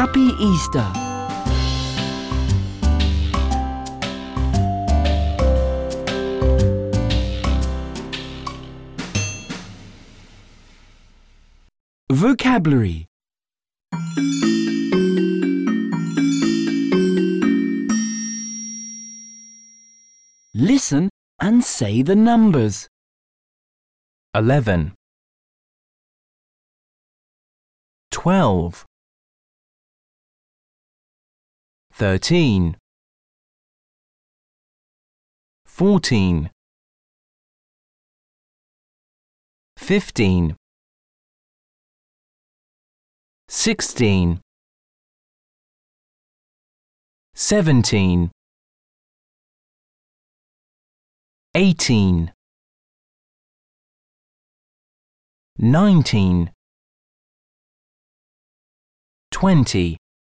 Happy Easter! Vocabulary. Listen and say the numbers. 11 12 13 14 15 16 17 18 19 20